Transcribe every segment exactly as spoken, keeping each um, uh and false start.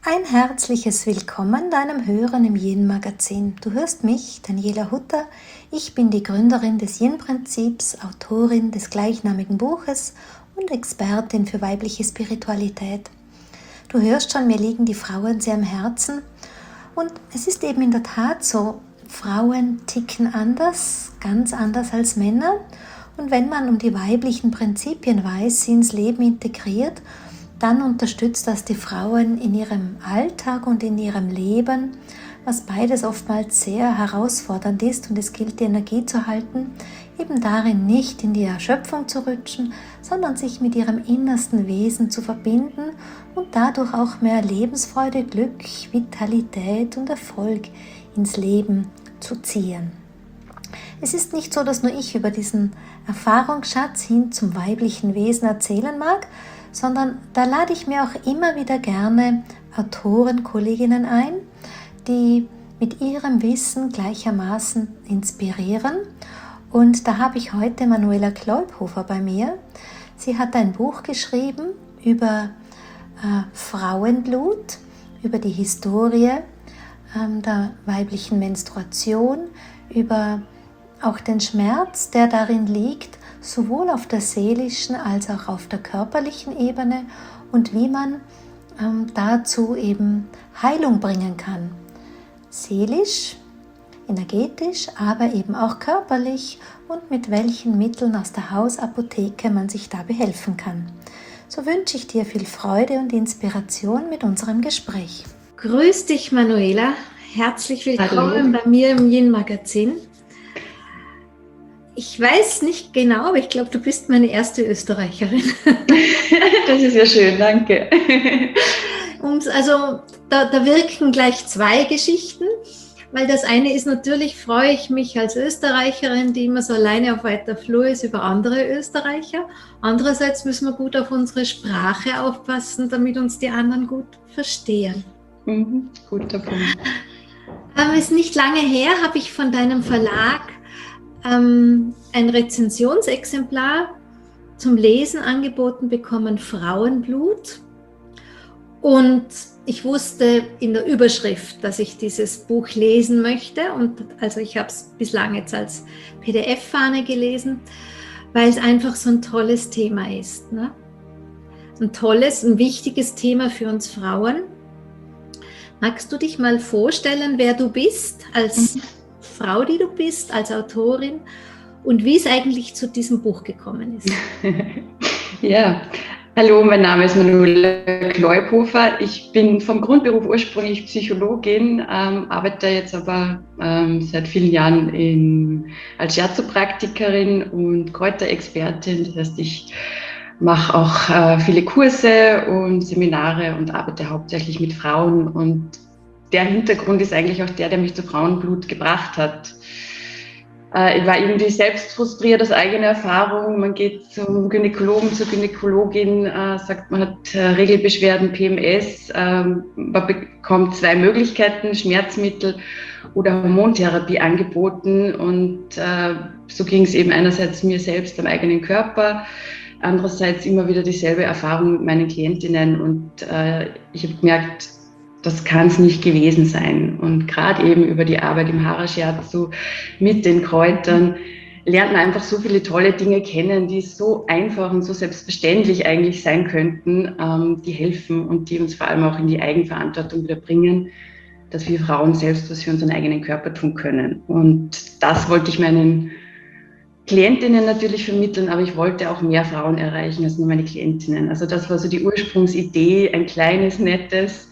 Ein herzliches Willkommen deinem Hören im Yin-Magazin. Du hörst mich, Daniela Hutter. Ich bin die Gründerin des Yin-Prinzips, Autorin des gleichnamigen Buches und Expertin für weibliche Spiritualität. Du hörst schon, mir liegen die Frauen sehr am Herzen. Und es ist eben in der Tat so, Frauen ticken anders, ganz anders als Männer. Und wenn man um die weiblichen Prinzipien weiß, sie ins Leben integriert, dann unterstützt das die Frauen in ihrem Alltag und in ihrem Leben, was beides oftmals sehr herausfordernd ist, und es gilt, die Energie zu halten, eben darin nicht in die Erschöpfung zu rutschen, sondern sich mit ihrem innersten Wesen zu verbinden und dadurch auch mehr Lebensfreude, Glück, Vitalität und Erfolg ins Leben zu ziehen. Es ist nicht so, dass nur ich über diesen Erfahrungsschatz hin zum weiblichen Wesen erzählen mag, sondern da lade ich mir auch immer wieder gerne Autoren, Kolleginnen ein, die mit ihrem Wissen gleichermaßen inspirieren. Und da habe ich heute Manuela Kleubhofer bei mir. Sie hat ein Buch geschrieben über äh, Frauenblut, über die Historie äh, der weiblichen Menstruation, über auch den Schmerz, der darin liegt, sowohl auf der seelischen als auch auf der körperlichen Ebene, und wie man ähm, dazu eben Heilung bringen kann. Seelisch, energetisch, aber eben auch körperlich, und mit welchen Mitteln aus der Hausapotheke man sich da behelfen kann. So wünsche ich dir viel Freude und Inspiration mit unserem Gespräch. Grüß dich, Manuela. Herzlich willkommen Hallo. Bei mir im Yin-Magazin. Ich weiß nicht genau, aber ich glaube, du bist meine erste Österreicherin. Das ist ja schön, danke. Und also da, da wirken gleich zwei Geschichten, weil das eine ist, natürlich freue ich mich als Österreicherin, die immer so alleine auf weiter Flur ist, über andere Österreicher. Andererseits müssen wir gut auf unsere Sprache aufpassen, damit uns die anderen gut verstehen. Mhm, guter Punkt. Aber es ist nicht lange her, habe ich von deinem Verlag Ähm, ein Rezensionsexemplar zum Lesen angeboten bekommen, Frauenblut. Und ich wusste in der Überschrift, dass ich dieses Buch lesen möchte. Und also ich habe es bislang jetzt als P D F-Fahne gelesen, weil es einfach so ein tolles Thema ist. Ne? Ein tolles, ein wichtiges Thema für uns Frauen. Magst du dich mal vorstellen, wer du bist als mhm. Frau, die du bist, als Autorin, und wie es eigentlich zu diesem Buch gekommen ist? Ja, hallo, mein Name ist Manuela Kleubhofer. Ich bin vom Grundberuf ursprünglich Psychologin, ähm, arbeite jetzt aber ähm, seit vielen Jahren in, als Shiatsu-Praktikerin und Kräuterexpertin. Das heißt, ich mache auch äh, viele Kurse und Seminare und arbeite hauptsächlich mit Frauen, und der Hintergrund ist eigentlich auch der, der mich zu Frauenblut gebracht hat. Äh, ich war irgendwie selbst frustriert aus eigener Erfahrung. Man geht zum Gynäkologen, zur Gynäkologin, äh, sagt, man hat äh, Regelbeschwerden, P M S. Äh, man bekommt zwei Möglichkeiten, Schmerzmittel oder Hormontherapie angeboten. Und äh, so ging es eben einerseits mir selbst am eigenen Körper, andererseits immer wieder dieselbe Erfahrung mit meinen Klientinnen. Und äh, ich habe gemerkt, das kann es nicht gewesen sein. Und gerade eben über die Arbeit im Hara-Shiatsu mit den Kräutern lernt man einfach so viele tolle Dinge kennen, die so einfach und so selbstverständlich eigentlich sein könnten, ähm, die helfen und die uns vor allem auch in die Eigenverantwortung wieder bringen, dass wir Frauen selbst was für unseren eigenen Körper tun können. Und das wollte ich meinen Klientinnen natürlich vermitteln, aber ich wollte auch mehr Frauen erreichen als nur meine Klientinnen. Also das war so die Ursprungsidee, ein kleines, nettes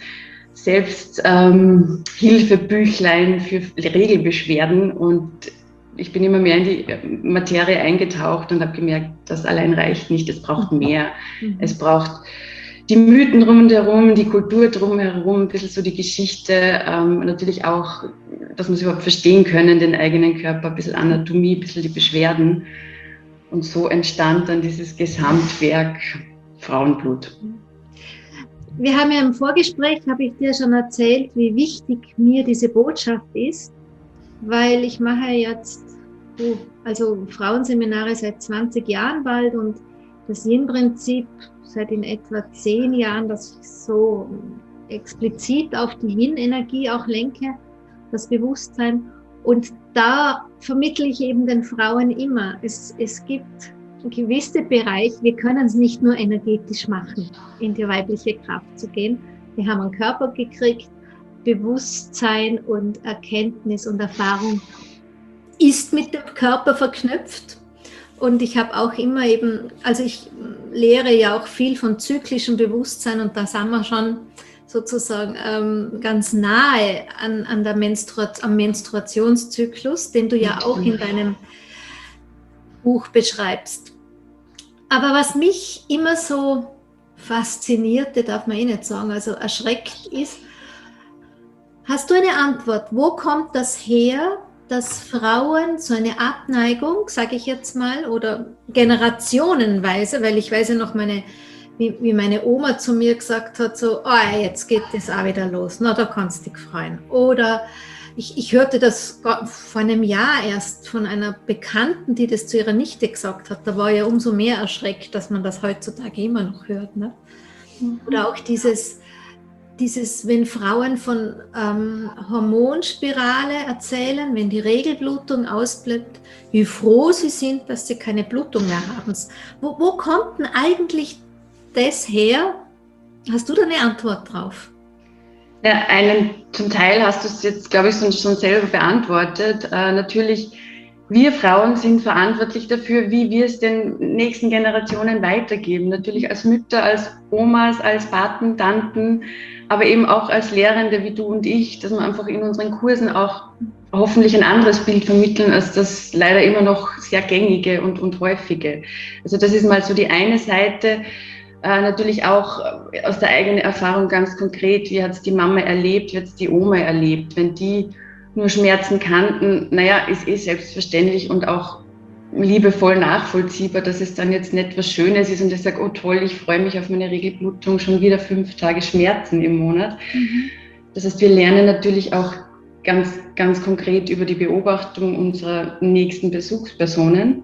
Selbsthilfebüchlein ähm, für Regelbeschwerden, und ich bin immer mehr in die Materie eingetaucht und habe gemerkt, das allein reicht nicht, es braucht mehr. Mhm. Es braucht die Mythen rundherum, die Kultur drumherum, ein bisschen so die Geschichte, ähm, natürlich auch, dass wir es überhaupt verstehen können, den eigenen Körper, ein bisschen Anatomie, ein bisschen die Beschwerden, und so entstand dann dieses Gesamtwerk Frauenblut. Wir haben ja im Vorgespräch, habe ich dir schon erzählt, wie wichtig mir diese Botschaft ist, weil ich mache jetzt also Frauenseminare seit zwanzig Jahren bald und das Yin-Prinzip seit in etwa zehn Jahren, das ich so explizit auf die Yin-Energie auch lenke, das Bewusstsein. Und da vermittle ich eben den Frauen immer, es, es gibt gewisse Bereiche, wir können es nicht nur energetisch machen, in die weibliche Kraft zu gehen. Wir haben einen Körper gekriegt, Bewusstsein und Erkenntnis und Erfahrung ist mit dem Körper verknüpft. Und ich habe auch immer eben, also ich lehre ja auch viel von zyklischem Bewusstsein und da sind wir schon sozusagen ähm, ganz nahe an, an der Menstrua- am Menstruationszyklus, den du ja auch in deinem Buch beschreibst. Aber was mich immer so faszinierte, darf man eh nicht sagen, also erschreckt ist, hast du eine Antwort? Wo kommt das her, dass Frauen so eine Abneigung, sage ich jetzt mal, oder generationenweise, weil ich weiß ja noch, meine, wie, wie meine Oma zu mir gesagt hat, so, oh, jetzt geht das auch wieder los, na, da kannst du dich freuen. Oder ich, ich hörte das vor einem Jahr erst von einer Bekannten, die das zu ihrer Nichte gesagt hat. Da war ja umso mehr erschreckt, dass man das heutzutage immer noch hört. Ne? Mhm. Oder auch dieses... Dieses, wenn Frauen von ähm, Hormonspirale erzählen, wenn die Regelblutung ausbleibt, wie froh sie sind, dass sie keine Blutung mehr haben. Wo, wo kommt denn eigentlich das her? Hast du da eine Antwort drauf? Ja, einen, zum Teil hast du es jetzt, glaube ich, schon, schon selber beantwortet. Äh, natürlich, wir Frauen sind verantwortlich dafür, wie wir es den nächsten Generationen weitergeben. Natürlich als Mütter, als Omas, als Paten, Tanten, aber eben auch als Lehrende wie du und ich, dass wir einfach in unseren Kursen auch hoffentlich ein anderes Bild vermitteln, als das leider immer noch sehr gängige und, und häufige. Also das ist mal so die eine Seite. Äh, natürlich auch aus der eigenen Erfahrung ganz konkret, wie hat es die Mama erlebt, wie hat es die Oma erlebt, wenn die nur Schmerzen kannten, naja, ist eh selbstverständlich und auch liebevoll nachvollziehbar, dass es dann jetzt nicht was Schönes ist und ich sage, oh toll, ich freue mich auf meine Regelblutung, schon wieder fünf Tage Schmerzen im Monat. Mhm. Das heißt, wir lernen natürlich auch ganz, ganz konkret über die Beobachtung unserer nächsten Besuchspersonen.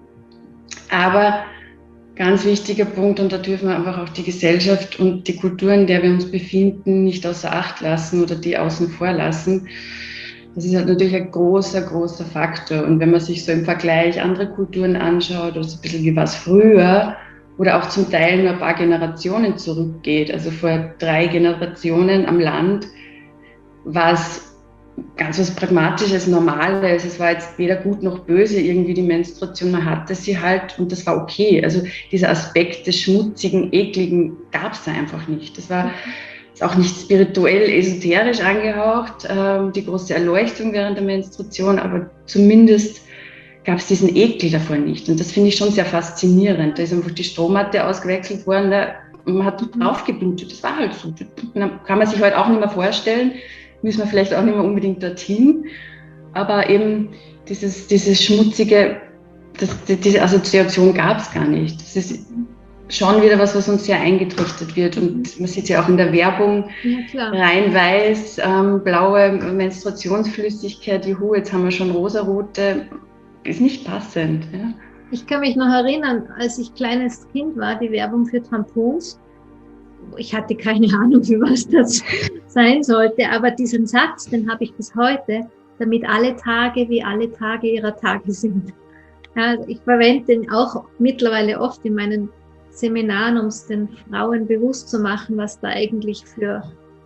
Aber ganz wichtiger Punkt, und da dürfen wir einfach auch die Gesellschaft und die Kultur, in der wir uns befinden, nicht außer Acht lassen oder die außen vor lassen. Das ist halt natürlich ein großer, großer Faktor. Und wenn man sich so im Vergleich andere Kulturen anschaut, oder so ein bisschen wie was früher, oder auch zum Teil nur ein paar Generationen zurückgeht, also vor drei Generationen am Land, war es ganz was Pragmatisches, Normales. Es war jetzt weder gut noch böse irgendwie die Menstruation, man hatte sie halt und das war okay. Also dieser Aspekt des Schmutzigen, Ekligen gab es da einfach nicht. Das war ist auch nicht spirituell, esoterisch angehaucht, ähm, die große Erleuchtung während der Menstruation, aber zumindest gab es diesen Ekel davor nicht. Und das finde ich schon sehr faszinierend. Da ist einfach die Strommatte ausgewechselt worden, da, man hat drauf geblutet, das war halt so. Kann man sich heute auch nicht mehr vorstellen, müssen wir vielleicht auch nicht mehr unbedingt dorthin, aber eben dieses, dieses schmutzige, das, diese Assoziation gab es gar nicht. Das ist schon wieder was, was uns sehr eingetrichtert wird und man sieht es ja auch in der Werbung, ja, rein weiß, ähm, blaue Menstruationsflüssigkeit, juhu, jetzt haben wir schon rosarote, ist nicht passend. Ja. Ich kann mich noch erinnern, als ich kleines Kind war, die Werbung für Tampons. Ich hatte keine Ahnung, für was das sein sollte, aber diesen Satz, den habe ich bis heute, damit alle Tage wie alle Tage ihrer Tage sind. Ja, ich verwende den auch mittlerweile oft in meinen Seminaren, um es den Frauen bewusst zu machen, was da eigentlich für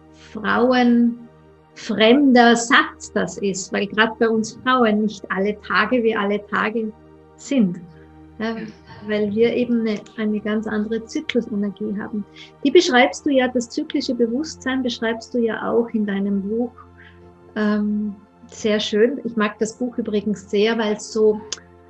Frauen fremder Satz das ist, weil gerade bei uns Frauen nicht alle Tage wie alle Tage sind. Ja, weil wir eben eine, eine ganz andere Zyklusenergie haben. Die beschreibst du ja, das zyklische Bewusstsein beschreibst du ja auch in deinem Buch ähm, sehr schön. Ich mag das Buch übrigens sehr, weil es so,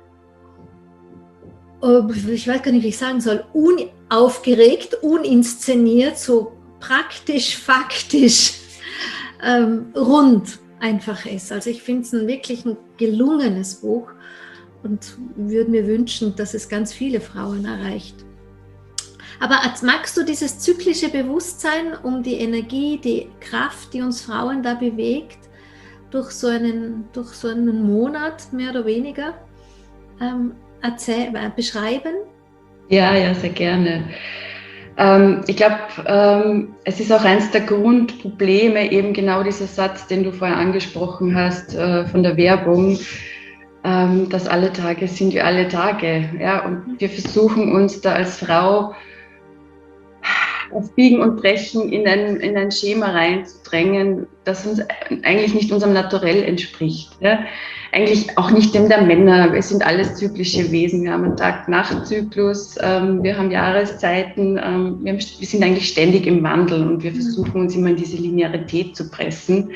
ich weiß gar nicht, wie ich sagen soll, unaufgeregt, uninszeniert, so praktisch, faktisch, ähm, rund einfach ist. Also ich finde es ein wirklich ein gelungenes Buch und würde mir wünschen, dass es ganz viele Frauen erreicht. Aber magst du dieses zyklische Bewusstsein um die Energie, die Kraft, die uns Frauen da bewegt, durch so einen, durch so einen Monat mehr oder weniger ähm, erzähl, äh, beschreiben? Ja, ja, sehr gerne. Ähm, ich glaube, ähm, es ist auch eines der Grundprobleme, eben genau dieser Satz, den du vorher angesprochen hast, äh, von der Werbung, ähm, dass alle Tage sind wie alle Tage. Ja? Und wir versuchen uns da als Frau auf Biegen und Brechen in ein, in ein Schema reinzudrängen, das uns eigentlich nicht unserem Naturell entspricht. Ja? Eigentlich auch nicht dem der Männer. Wir sind alles zyklische Wesen. Wir haben einen Tag-Nacht-Zyklus, ähm, wir haben Jahreszeiten, ähm, wir, haben, wir sind eigentlich ständig im Wandel und wir versuchen uns immer in diese Linearität zu pressen.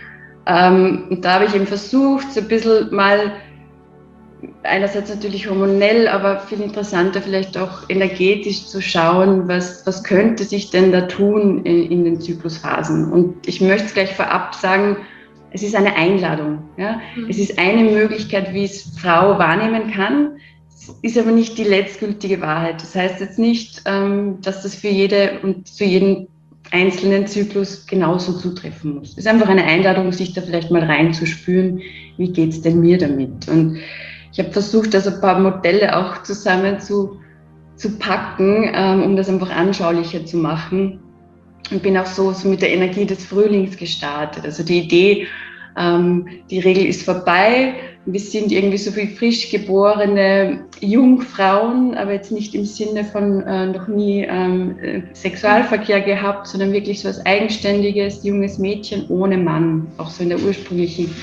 Ähm, und da habe ich eben versucht, so ein bisschen mal einerseits natürlich hormonell, aber viel interessanter vielleicht auch energetisch zu schauen, was, was könnte sich denn da tun in, in den Zyklusphasen. Und ich möchte es gleich vorab sagen, es ist eine Einladung. Ja? Mhm. Es ist eine Möglichkeit, wie es Frau wahrnehmen kann, es ist aber nicht die letztgültige Wahrheit. Das heißt jetzt nicht, ähm, dass das für jede und für jeden einzelnen Zyklus genauso zutreffen muss. Es ist einfach eine Einladung, sich da vielleicht mal reinzuspüren, wie geht es denn mir damit? Und ich habe versucht, also ein paar Modelle auch zusammen zu, zu packen, ähm, um das einfach anschaulicher zu machen. Und bin auch so, so mit der Energie des Frühlings gestartet. Also die Idee, ähm, die Regel ist vorbei. Wir sind irgendwie so wie frisch geborene Jungfrauen, aber jetzt nicht im Sinne von äh, noch nie ähm, Sexualverkehr gehabt, sondern wirklich so als eigenständiges, junges Mädchen ohne Mann, auch so in der ursprünglichen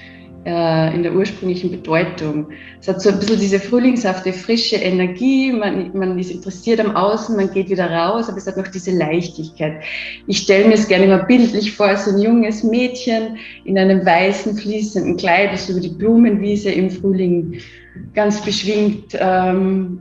in der ursprünglichen Bedeutung. Es hat so ein bisschen diese frühlingshafte, frische Energie, man, man ist interessiert am Außen, man geht wieder raus, aber es hat noch diese Leichtigkeit. Ich stelle mir es gerne immer bildlich vor, als so ein junges Mädchen in einem weißen, fließenden Kleid, das über die Blumenwiese im Frühling ganz beschwingt ähm,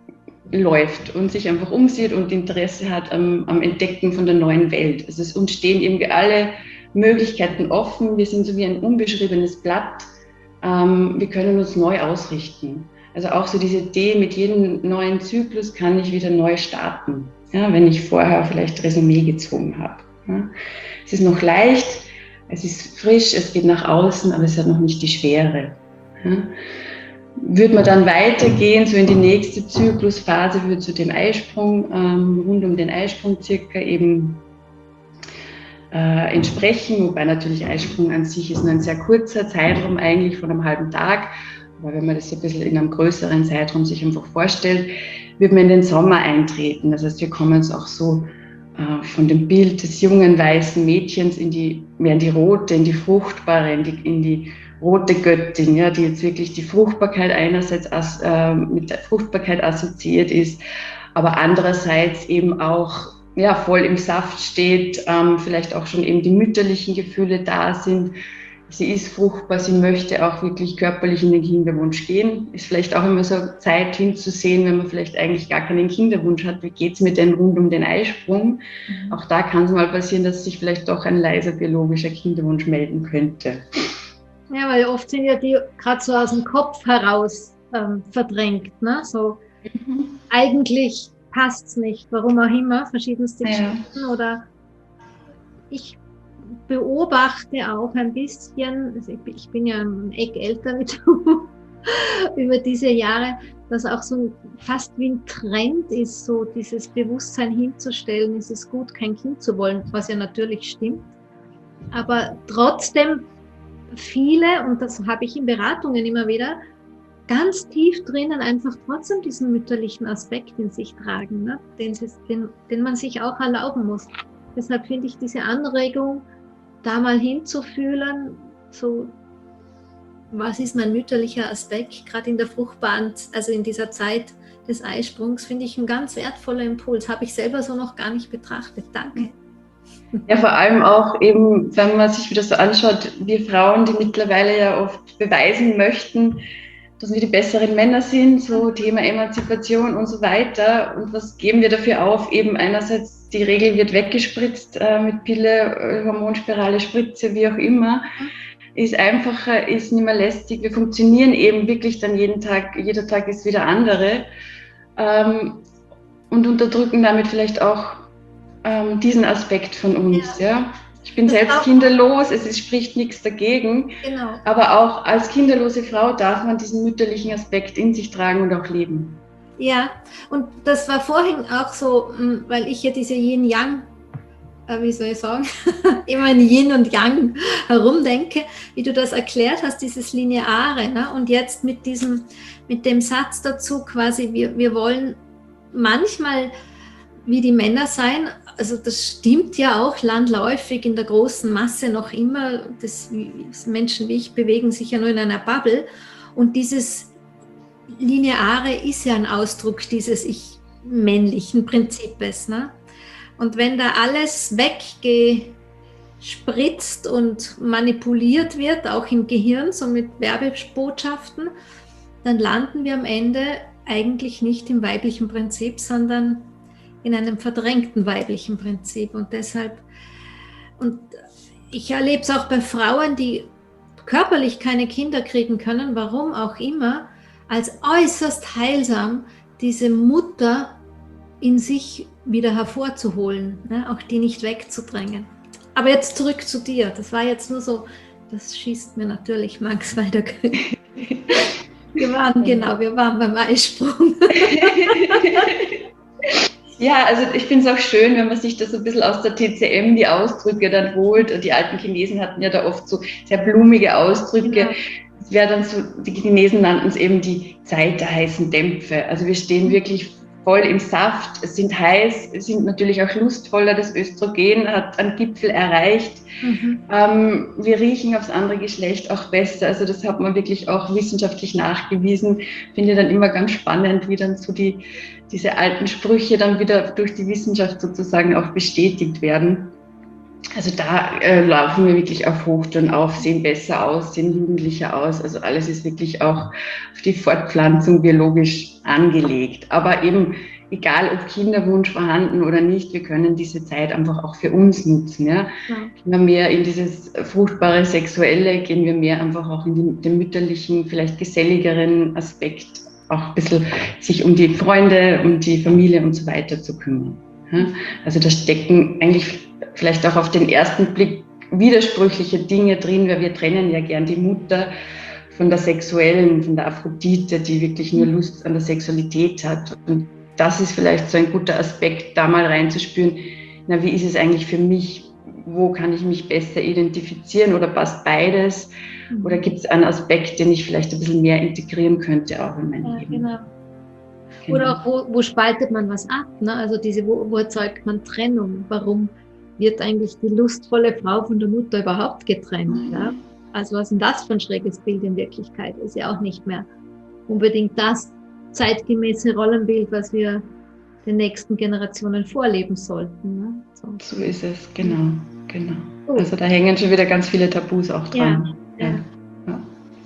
läuft und sich einfach umsieht und Interesse hat am, am Entdecken von der neuen Welt. Also es uns stehen eben alle Möglichkeiten offen, wir sind so wie ein unbeschriebenes Blatt, ähm, wir können uns neu ausrichten. Also auch so diese Idee, mit jedem neuen Zyklus kann ich wieder neu starten, ja, wenn ich vorher vielleicht Resümee gezogen habe. Ja. Es ist noch leicht, es ist frisch, es geht nach außen, aber es hat noch nicht die Schwere. Ja. Würde man dann weitergehen, so in die nächste Zyklusphase, würde zu dem Eisprung, ähm, rund um den Eisprung circa eben Äh, entsprechen, wobei natürlich Eisprung an sich ist nur ein sehr kurzer Zeitraum eigentlich von einem halben Tag, aber wenn man das ein bisschen in einem größeren Zeitraum sich einfach vorstellt, wird man in den Sommer eintreten. Das heißt, wir kommen uns auch so äh, von dem Bild des jungen weißen Mädchens in die, mehr in die rote, in die fruchtbare, in die, in die rote Göttin, ja, die jetzt wirklich die Fruchtbarkeit einerseits as, äh, mit der Fruchtbarkeit assoziiert ist, aber andererseits eben auch ja, voll im Saft steht, ähm, vielleicht auch schon eben die mütterlichen Gefühle da sind. Sie ist fruchtbar, sie möchte auch wirklich körperlich in den Kinderwunsch gehen. Ist vielleicht auch immer so Zeit hinzusehen, wenn man vielleicht eigentlich gar keinen Kinderwunsch hat, wie geht es mir denn rund um den Eisprung? Mhm. Auch da kann es mal passieren, dass sich vielleicht doch ein leiser biologischer Kinderwunsch melden könnte. Ja, weil oft sind ja die gerade so aus dem Kopf heraus ähm, verdrängt, ne? So mhm. eigentlich passt es nicht, warum auch immer, verschiedenste Geschichten. Ja. Oder ich beobachte auch ein bisschen, also ich, ich bin ja ein Eck älter wie du, über diese Jahre, dass auch so fast wie ein Trend ist, so dieses Bewusstsein hinzustellen, ist es gut, kein Kind zu wollen, was ja natürlich stimmt. Aber trotzdem viele, und das habe ich in Beratungen immer wieder, ganz tief drinnen einfach trotzdem diesen mütterlichen Aspekt in sich tragen, ne? den, den, den man sich auch erlauben muss. Deshalb finde ich diese Anregung, da mal hinzufühlen, so, was ist mein mütterlicher Aspekt, gerade in der fruchtbaren, also in dieser Zeit des Eisprungs, finde ich ein ganz wertvoller Impuls. Habe ich selber so noch gar nicht betrachtet. Danke. Ja, vor allem auch eben, wenn man sich wieder so anschaut, wir Frauen, die mittlerweile ja oft beweisen möchten, dass wir die besseren Männer sind, so Thema Emanzipation und so weiter. Und was geben wir dafür auf? Eben einerseits, die Regel wird weggespritzt äh, mit Pille, Hormonspirale, Spritze, wie auch immer. Ist einfacher, ist nicht mehr lästig. Wir funktionieren eben wirklich dann jeden Tag, jeder Tag ist wieder andere. Ähm, und unterdrücken damit vielleicht auch ähm, diesen Aspekt von uns, ja. ja? Ich bin das selbst kinderlos, es ist, spricht nichts dagegen, genau. Aber auch als kinderlose Frau darf man diesen mütterlichen Aspekt in sich tragen und auch leben. Ja, und das war vorhin auch so, weil ich ja diese Yin-Yang, äh, wie soll ich sagen, immer in Yin und Yang herumdenke, wie du das erklärt hast, dieses Lineare, ne? Und jetzt mit diesem, mit dem Satz dazu quasi, wir, wir wollen manchmal wie die Männer sein, also das stimmt ja auch landläufig in der großen Masse noch immer, das, Menschen wie ich bewegen sich ja nur in einer Bubble und dieses Lineare ist ja ein Ausdruck dieses ich männlichen Prinzips, ne? Und wenn da alles weggespritzt und manipuliert wird, auch im Gehirn, so mit Werbebotschaften, dann landen wir am Ende eigentlich nicht im weiblichen Prinzip, sondern in einem verdrängten weiblichen Prinzip. Und deshalb, und ich erlebe es auch bei Frauen, die körperlich keine Kinder kriegen können, warum auch immer, als äußerst heilsam, diese Mutter in sich wieder hervorzuholen, ne? Auch die nicht wegzudrängen. Aber jetzt zurück zu dir. Das war jetzt nur so, das schießt mir natürlich Max weiter. Wir waren, genau, wir waren beim Eisprung. Ja, also ich finde es auch schön, wenn man sich das so ein bisschen aus der T C M die Ausdrücke dann holt. Die alten Chinesen hatten ja da oft so sehr blumige Ausdrücke. Genau. Es wäre dann so, die Chinesen nannten es eben die Zeit der heißen Dämpfe. Also wir stehen wirklich voll im Saft, es sind heiß, es sind natürlich auch lustvoller, das Östrogen hat einen Gipfel erreicht. Mhm. Ähm, wir riechen aufs andere Geschlecht auch besser, also das hat man wirklich auch wissenschaftlich nachgewiesen. Finde dann immer ganz spannend, wie dann so die, diese alten Sprüche dann wieder durch die Wissenschaft sozusagen auch bestätigt werden. Also da äh, laufen wir wirklich auf Hochtouren auf, sehen besser aus, sehen jugendlicher aus. Also alles ist wirklich auch auf die Fortpflanzung biologisch angelegt. Aber eben, egal ob Kinderwunsch vorhanden oder nicht, wir können diese Zeit einfach auch für uns nutzen. Ja? Ja. Gehen wir mehr in dieses fruchtbare Sexuelle, gehen wir mehr einfach auch in die, den mütterlichen, vielleicht geselligeren Aspekt, auch ein bisschen sich um die Freunde, um die Familie und so weiter zu kümmern. Ja? Also da stecken eigentlich vielleicht auch auf den ersten Blick widersprüchliche Dinge drin, weil wir trennen ja gern die Mutter von der sexuellen, von der Aphrodite, die wirklich nur Lust an der Sexualität hat. Und das ist vielleicht so ein guter Aspekt, da mal reinzuspüren, na, wie ist es eigentlich für mich? Wo kann ich mich besser identifizieren oder passt beides? Oder gibt es einen Aspekt, den ich vielleicht ein bisschen mehr integrieren könnte auch in mein ja, Leben? Genau. Oder auch, wo, wo spaltet man was ab? Ne? Also diese, wo, wo erzeugt man Trennung? Warum wird eigentlich die lustvolle Frau von der Mutter überhaupt getrennt? Mhm. Ja? Also was ist denn das für ein schräges Bild in Wirklichkeit? Ist ja auch nicht mehr unbedingt das zeitgemäße Rollenbild, was wir den nächsten Generationen vorleben sollten. Ne? So. So ist es, genau, genau. Oh. Also da hängen schon wieder ganz viele Tabus auch dran. Ja, ja. Ja.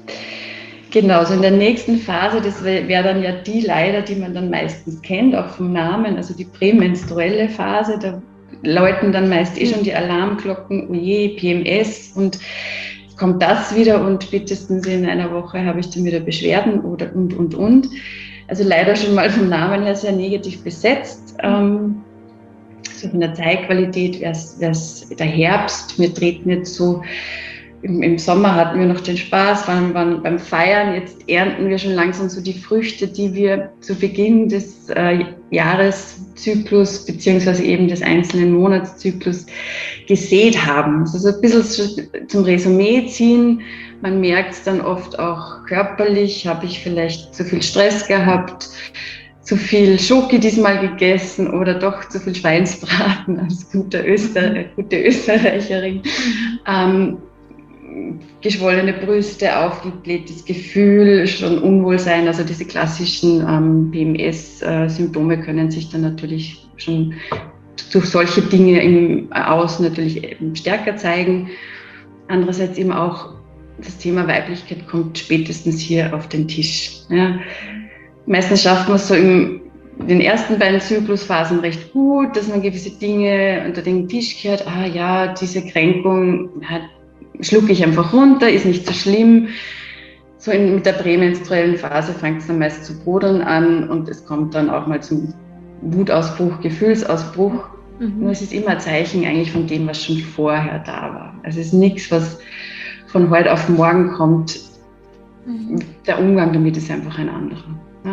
Genau, so in der nächsten Phase, das wäre wär dann ja die leider, die man dann meistens kennt, auch vom Namen, also die prämenstruelle Phase, da läuten dann meist eh schon die Alarmglocken, oh je, P M S und kommt das wieder und spätestens in einer Woche habe ich dann wieder Beschwerden oder und, und, und. Also leider schon mal vom Namen her sehr negativ besetzt. Ähm, so von der Zeitqualität wäre es der Herbst, wir treten jetzt so, im, im Sommer hatten wir noch den Spaß, waren, waren beim Feiern, jetzt ernten wir schon langsam so die Früchte, die wir zu Beginn des äh, Jahreszyklus beziehungsweise eben des einzelnen Monatszyklus gesät haben. Also so ein bisschen zum Resümee ziehen, man merkt es dann oft auch körperlich, habe ich vielleicht zu viel Stress gehabt, zu viel Schoki diesmal gegessen oder doch zu viel Schweinsbraten als gute, Öster, gute Österreicherin. Ähm, geschwollene Brüste, aufgeblähtes Gefühl, schon Unwohlsein, also diese klassischen ähm, P M S-Symptome können sich dann natürlich schon durch solche Dinge im Außen natürlich eben stärker zeigen. Andererseits eben auch das Thema Weiblichkeit kommt spätestens hier auf den Tisch. Ja. Meistens schafft man es so in den ersten beiden Zyklusphasen recht gut, dass man gewisse Dinge unter den Tisch kehrt. Ah ja, diese Kränkung hat schlucke ich einfach runter, ist nicht so schlimm. So in, mit der prämenstruellen Phase fängt es dann meist zu brodeln an und es kommt dann auch mal zum Wutausbruch, Gefühlsausbruch. Mhm. Nur es ist immer ein Zeichen eigentlich von dem, was schon vorher da war. Also es ist nichts, was von heute auf morgen kommt. Mhm. Der Umgang damit ist einfach ein anderer. Ja?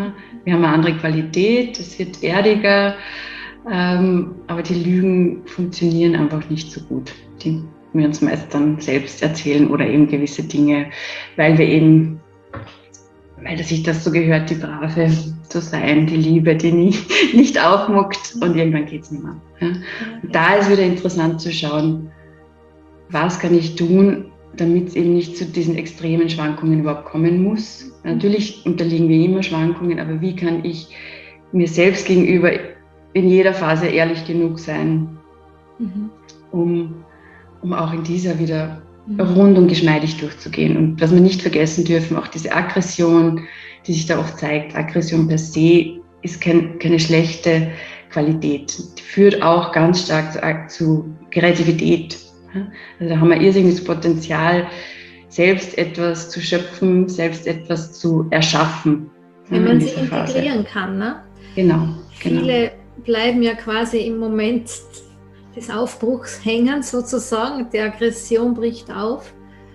wir haben eine andere Qualität, es wird erdiger, ähm, aber die Lügen funktionieren einfach nicht so gut, die wir uns meist dann selbst erzählen oder eben gewisse Dinge, weil wir eben, weil sich das so gehört, die Brave zu sein, die Liebe, die nie, nicht aufmuckt und irgendwann geht es nicht mehr. Ja? Und da ist wieder interessant zu schauen, was kann ich tun, damit es eben nicht zu diesen extremen Schwankungen überhaupt kommen muss. Natürlich unterliegen wir immer Schwankungen, aber wie kann ich mir selbst gegenüber in jeder Phase ehrlich genug sein, mhm. um, um auch in dieser wieder mhm. rund und geschmeidig durchzugehen. Und was wir nicht vergessen dürfen, auch diese Aggression, die sich da oft zeigt, Aggression per se ist kein, keine schlechte Qualität. Die führt auch ganz stark zu, zu Kreativität. Also da haben wir irrsinniges Potenzial, selbst etwas zu schöpfen, selbst etwas zu erschaffen. Wenn man sie integrieren kann, ne? Genau. Viele genau. bleiben ja quasi im Moment des Aufbruchs hängen sozusagen, die Aggression bricht auf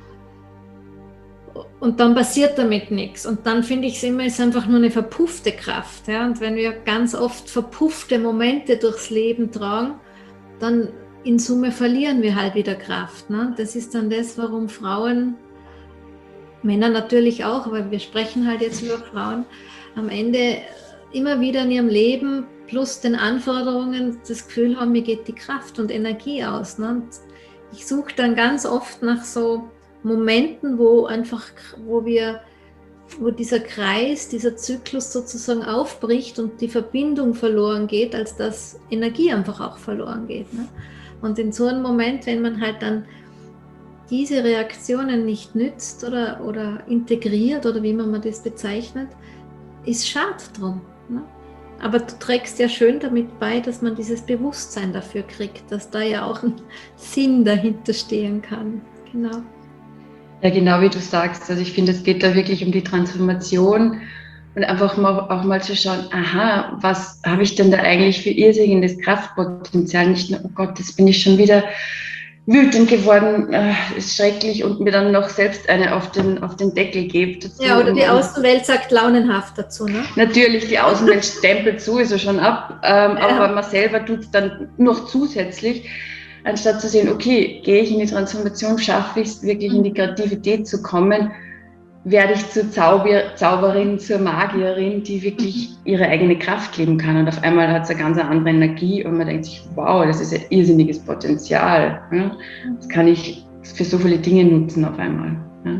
und dann passiert damit nichts. Und dann finde ich es immer, ist einfach nur eine verpuffte Kraft. Ja? Und wenn wir ganz oft verpuffte Momente durchs Leben tragen, dann in Summe verlieren wir halt wieder Kraft. Ne? Das ist dann das, warum Frauen, Männer natürlich auch, aber wir sprechen halt jetzt über Frauen, am Ende immer wieder in ihrem Leben plus den Anforderungen das Gefühl haben, mir geht die Kraft und Energie aus. Ne? Und ich suche dann ganz oft nach so Momenten, wo einfach, wo wir, wo dieser Kreis, dieser Zyklus sozusagen aufbricht und die Verbindung verloren geht, als dass Energie einfach auch verloren geht. Ne? Und in so einem Moment, wenn man halt dann diese Reaktionen nicht nützt oder, oder integriert oder wie man das bezeichnet, ist schade drum. Ne? Aber du trägst ja schön damit bei, dass man dieses Bewusstsein dafür kriegt, dass da ja auch ein Sinn dahinter stehen kann. Genau. Ja, genau wie du sagst. Also ich finde, es geht da wirklich um die Transformation und einfach mal, auch mal zu schauen, aha, was habe ich denn da eigentlich für irrsinniges Kraftpotenzial? Nicht nur, oh Gott, jetzt bin ich schon wieder wütend geworden, äh, ist schrecklich und mir dann noch selbst eine auf den, auf den Deckel gibt. Dazu. Ja, oder die Außenwelt sagt launenhaft dazu, ne? Natürlich, die Außenwelt stempelt sowieso schon ab, ähm, ja. aber man selber tut es dann noch zusätzlich, anstatt zu sehen, okay, gehe ich in die Transformation, schaffe ich es wirklich in die Kreativität zu kommen, werde ich zur Zauber, Zauberin, zur Magierin, die wirklich ihre eigene Kraft leben kann. Und auf einmal hat sie eine ganz andere Energie und man denkt sich, wow, das ist ein irrsinniges Potenzial. Ja? Das kann ich für so viele Dinge nutzen auf einmal. Ja?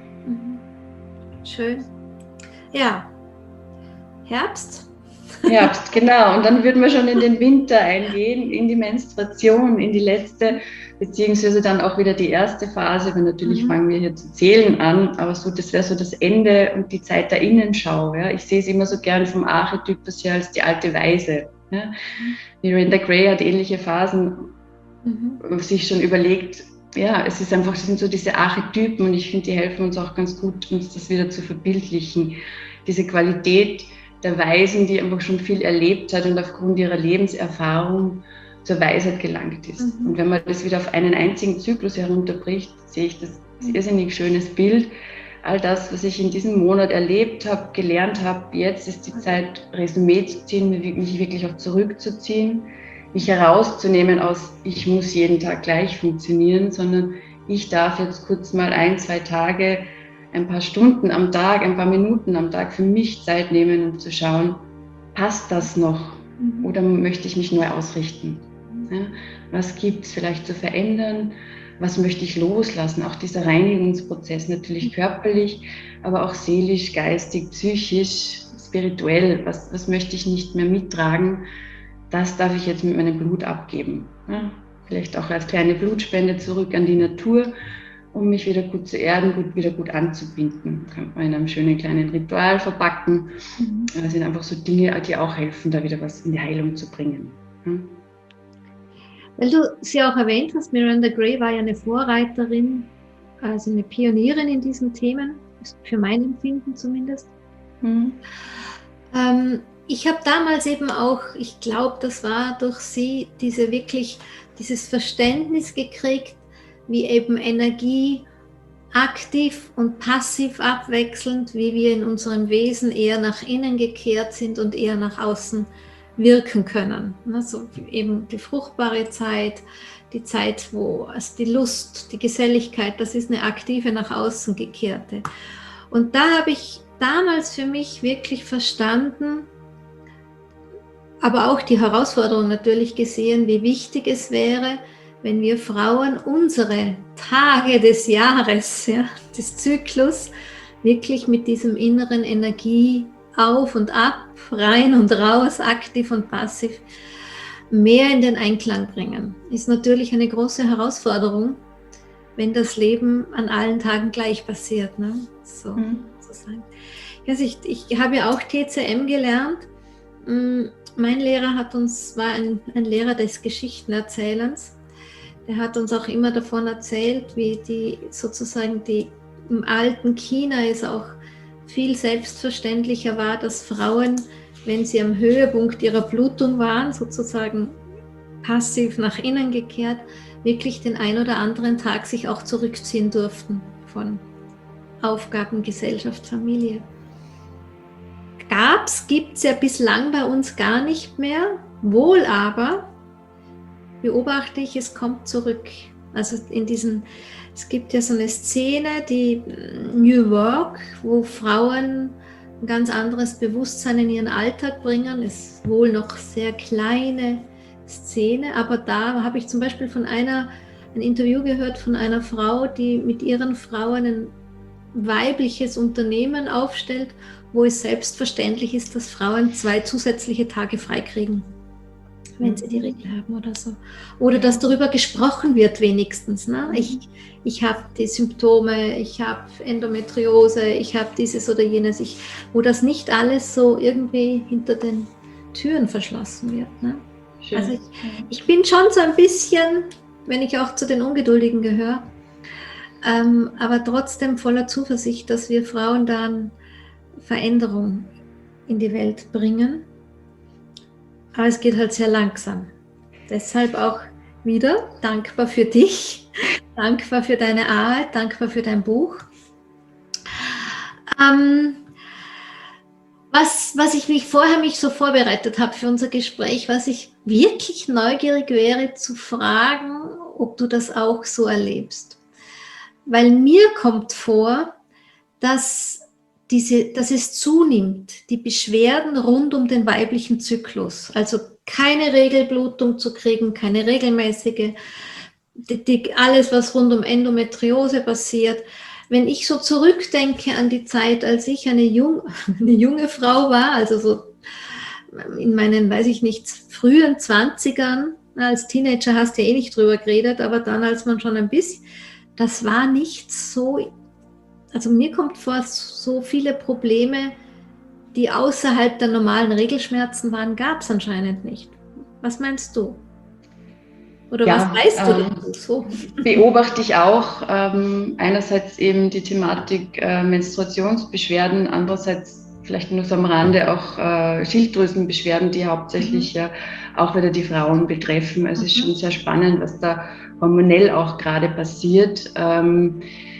Schön. Ja, Herbst. Herbst, genau. Und dann würden wir schon in den Winter eingehen, in die Menstruation, in die letzte, beziehungsweise dann auch wieder die erste Phase, weil natürlich mhm. fangen wir hier zu zählen an, aber so, das wäre so das Ende und die Zeit der Innenschau. Ja. Ich sehe es immer so gern vom Archetypus her als die alte Weise. Ja. Miranda Gray hat ähnliche Phasen mhm. sich schon überlegt. Ja, es ist einfach, das sind so diese Archetypen und ich finde, die helfen uns auch ganz gut, uns das wieder zu verbildlichen. Diese Qualität der Weisen, die einfach schon viel erlebt hat und aufgrund ihrer Lebenserfahrung zur Weisheit gelangt ist. Mhm. Und wenn man das wieder auf einen einzigen Zyklus herunterbricht, sehe ich das ein irrsinnig schönes Bild. All das, was ich in diesem Monat erlebt habe, gelernt habe, jetzt ist die Zeit, Resümee zu ziehen, mich wirklich auch zurückzuziehen, mich herauszunehmen aus, ich muss jeden Tag gleich funktionieren, sondern ich darf jetzt kurz mal ein, zwei Tage, ein paar Stunden am Tag, ein paar Minuten am Tag für mich Zeit nehmen, um zu schauen, passt das noch mhm. oder möchte ich mich neu ausrichten? Ja, was gibt es vielleicht zu verändern? Was möchte ich loslassen? Auch dieser Reinigungsprozess, natürlich körperlich, aber auch seelisch, geistig, psychisch, spirituell. Was, was möchte ich nicht mehr mittragen? Das darf ich jetzt mit meinem Blut abgeben. Ja, vielleicht auch als kleine Blutspende zurück an die Natur, um mich wieder gut zu erden, gut, wieder gut anzubinden. Kann man in einem schönen kleinen Ritual verpacken. Mhm. Das sind einfach so Dinge, die auch helfen, da wieder was in die Heilung zu bringen. Hm? Weil du sie auch erwähnt hast, Miranda Gray war ja eine Vorreiterin, also eine Pionierin in diesen Themen, für mein Empfinden zumindest. Mhm. Ähm, ich habe damals eben auch, ich glaube, das war durch sie, diese wirklich, dieses Verständnis gekriegt, wie eben Energie aktiv und passiv abwechselnd, wie wir in unserem Wesen eher nach innen gekehrt sind und eher nach außen wirken können. Also eben die fruchtbare Zeit, die Zeit, wo also die Lust, die Geselligkeit, das ist eine aktive nach außen gekehrte. Und da habe ich damals für mich wirklich verstanden, aber auch die Herausforderung natürlich gesehen, wie wichtig es wäre, wenn wir Frauen unsere Tage des Jahres, ja, des Zyklus, wirklich mit diesem inneren Energie auf und ab, rein und raus, aktiv und passiv, mehr in den Einklang bringen. Ist natürlich eine große Herausforderung, wenn das Leben an allen Tagen gleich passiert. Ne? So, mhm. sozusagen. Also ich, ich habe ja auch T C M gelernt. Mein Lehrer hat uns, war ein, ein Lehrer des Geschichtenerzählens. Der hat uns auch immer davon erzählt, wie die sozusagen die im alten China es auch viel selbstverständlicher war, dass Frauen, wenn sie am Höhepunkt ihrer Blutung waren, sozusagen passiv nach innen gekehrt, wirklich den ein oder anderen Tag sich auch zurückziehen durften von Aufgaben, Gesellschaft, Familie. Gab's, gibt's ja bislang bei uns gar nicht mehr, wohl aber beobachte ich, es kommt zurück. Also in diesen, es gibt ja so eine Szene, die New Work, wo Frauen ein ganz anderes Bewusstsein in ihren Alltag bringen. Ist wohl noch sehr kleine Szene, aber da habe ich zum Beispiel von einer, ein Interview gehört von einer Frau, die mit ihren Frauen ein weibliches Unternehmen aufstellt, wo es selbstverständlich ist, dass Frauen zwei zusätzliche Tage freikriegen, wenn sie die Regel haben oder so. Oder dass darüber gesprochen wird wenigstens. Ne? Ich, ich habe die Symptome, ich habe Endometriose, ich habe dieses oder jenes, ich, wo das nicht alles so irgendwie hinter den Türen verschlossen wird. Ne? Also ich, ich bin schon so ein bisschen, wenn ich auch zu den Ungeduldigen gehöre, ähm, aber trotzdem voller Zuversicht, dass wir Frauen dann Veränderung in die Welt bringen. Aber es geht halt sehr langsam. Deshalb auch wieder dankbar für dich, dankbar für deine Arbeit, dankbar für dein Buch. Ähm, was, was ich mich vorher mich so vorbereitet habe für unser Gespräch, was ich wirklich neugierig wäre zu fragen, ob du das auch so erlebst. Weil mir kommt vor, dass Diese, dass es zunimmt, die Beschwerden rund um den weiblichen Zyklus, also keine Regelblutung zu kriegen, keine regelmäßige, die, die, alles was rund um Endometriose passiert. Wenn ich so zurückdenke an die Zeit, als ich eine, jung, eine junge Frau war, also so in meinen, weiß ich nicht, frühen Zwanzigern, als Teenager hast du ja eh nicht drüber geredet, aber dann als man schon ein bisschen, das war nicht so. Also mir kommt vor, so viele Probleme, die außerhalb der normalen Regelschmerzen waren, gab es anscheinend nicht. Was meinst du? Oder ja, was weißt du ähm, dazu? So? Beobachte ich auch ähm, einerseits eben die Thematik äh, Menstruationsbeschwerden, andererseits vielleicht nur so am Rande auch äh, Schilddrüsenbeschwerden, die hauptsächlich mhm. ja auch wieder die Frauen betreffen. Also es mhm. ist schon sehr spannend, was da hormonell auch gerade passiert. Ähm,